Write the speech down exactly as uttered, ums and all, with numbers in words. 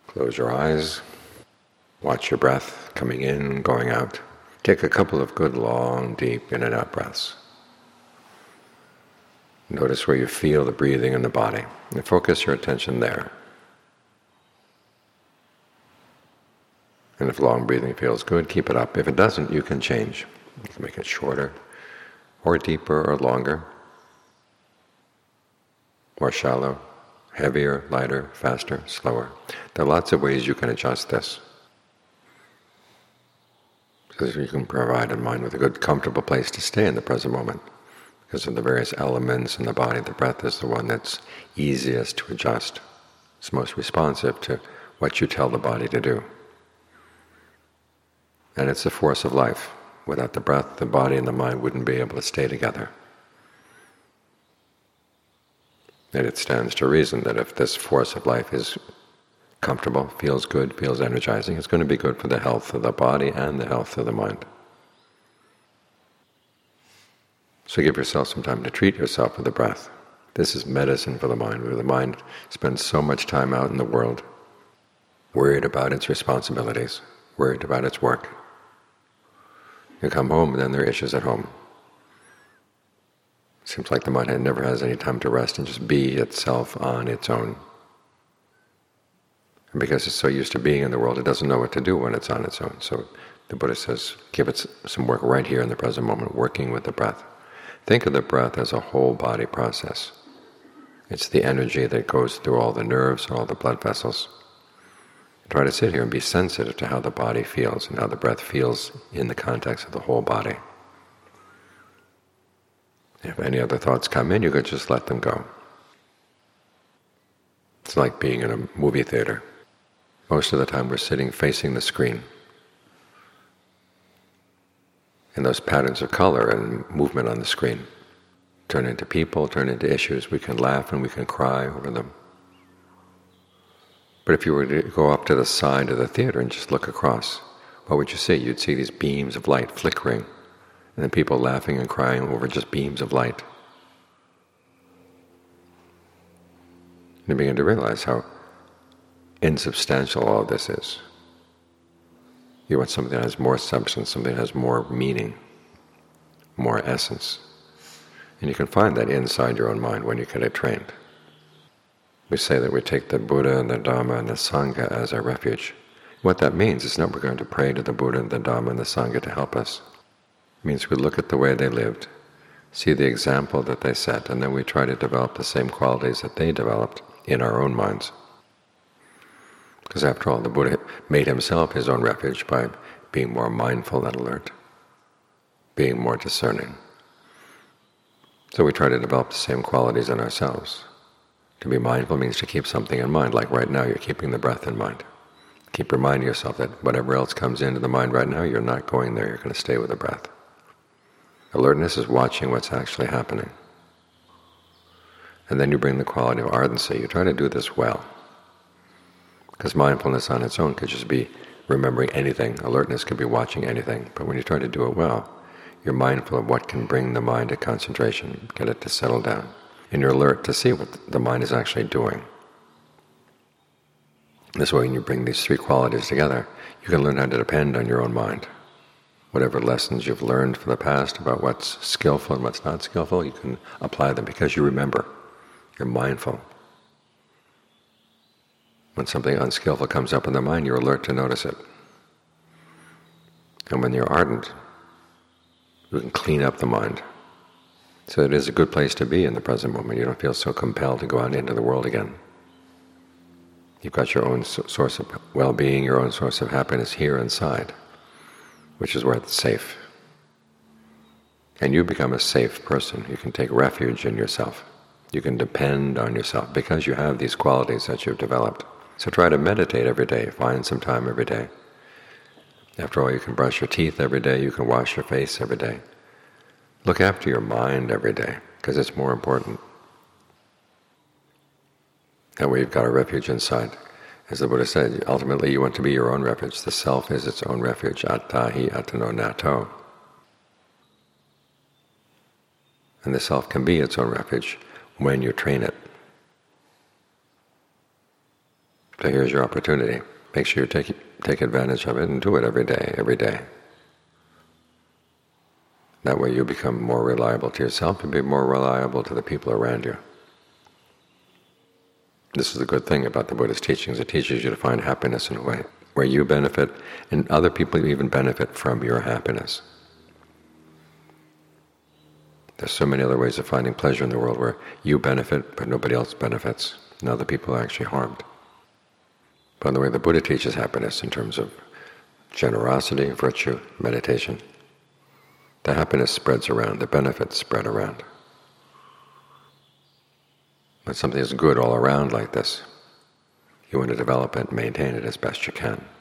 Close your eyes. Watch your breath coming in, going out. Take a couple of good, long, deep in and out breaths. Notice where you feel the breathing in the body, and focus your attention there. And if long breathing feels good, keep it up. If it doesn't, you can change. You can make it shorter, or deeper, or longer, more shallow, heavier, lighter, faster, slower. There are lots of ways you can adjust this, so that you can provide a mind with a good, comfortable place to stay in the present moment. Because of the various elements in the body, the breath is the one that's easiest to adjust. It's most responsive to what you tell the body to do. And it's the force of life. Without the breath, the body and the mind wouldn't be able to stay together. And it stands to reason that if this force of life is comfortable, feels good, feels energizing, it's going to be good for the health of the body and the health of the mind. So give yourself some time to treat yourself with the breath. This is medicine for the mind, where the mind spends so much time out in the world, worried about its responsibilities, worried about its work. You come home, and then there are issues at home. It seems like the mind never has any time to rest and just be itself on its own. And because it's so used to being in the world, it doesn't know what to do when it's on its own. So the Buddha says, give it some work right here in the present moment, working with the breath. Think of the breath as a whole body process. It's the energy that goes through all the nerves, all the blood vessels. Try to sit here and be sensitive to how the body feels and how the breath feels in the context of the whole body. If any other thoughts come in, you could just let them go. It's like being in a movie theater. Most of the time we're sitting facing the screen. And those patterns of color and movement on the screen turn into people, turn into issues. We can laugh and we can cry over them. But if you were to go up to the side of the theater and just look across, what would you see? You'd see these beams of light flickering, and then people laughing and crying over just beams of light. And you begin to realize how insubstantial all this is. You want something that has more substance, something that has more meaning, more essence. And you can find that inside your own mind when you get it trained. We say that we take the Buddha and the Dhamma and the Sangha as our refuge. What that means is not we're going to pray to the Buddha and the Dhamma and the Sangha to help us. It means we look at the way they lived, see the example that they set, and then we try to develop the same qualities that they developed in our own minds. Because after all, the Buddha made himself his own refuge by being more mindful and alert, being more discerning. So we try to develop the same qualities in ourselves. To be mindful means to keep something in mind, like right now you're keeping the breath in mind. Keep reminding yourself that whatever else comes into the mind right now, you're not going there, you're going to stay with the breath. Alertness is watching what's actually happening. And then you bring the quality of ardency. You try to do this well. Because mindfulness on its own could just be remembering anything. Alertness could be watching anything. But when you try to do it well, you're mindful of what can bring the mind to concentration, get it to settle down. And you're alert to see what the mind is actually doing. This way, when you bring these three qualities together, you can learn how to depend on your own mind. Whatever lessons you've learned from the past about what's skillful and what's not skillful, you can apply them because you remember. You're mindful. When something unskillful comes up in the mind, you're alert to notice it. And when you're ardent, you can clean up the mind. So it is a good place to be in the present moment. You don't feel so compelled to go out into the world again. You've got your own source of well-being, your own source of happiness here inside, which is where it's safe. And you become a safe person. You can take refuge in yourself. You can depend on yourself because you have these qualities that you've developed. So try to meditate every day. Find some time every day. After all, you can brush your teeth every day. You can wash your face every day. Look after your mind every day because it's more important. That way you've got a refuge inside. As the Buddha said, ultimately you want to be your own refuge. The self is its own refuge. Attahi atano natto. And the self can be its own refuge when you train it. So here's your opportunity. Make sure you take take advantage of it and do it every day, every day. That way you become more reliable to yourself and be more reliable to the people around you. This is the good thing about the Buddha's teachings. It teaches you to find happiness in a way where you benefit and other people even benefit from your happiness. There's so many other ways of finding pleasure in the world where you benefit but nobody else benefits and other people are actually harmed. By the way, the Buddha teaches happiness in terms of generosity, virtue, meditation. The happiness spreads around, the benefits spread around. When something is good all around like this, you want to develop it and maintain it as best you can.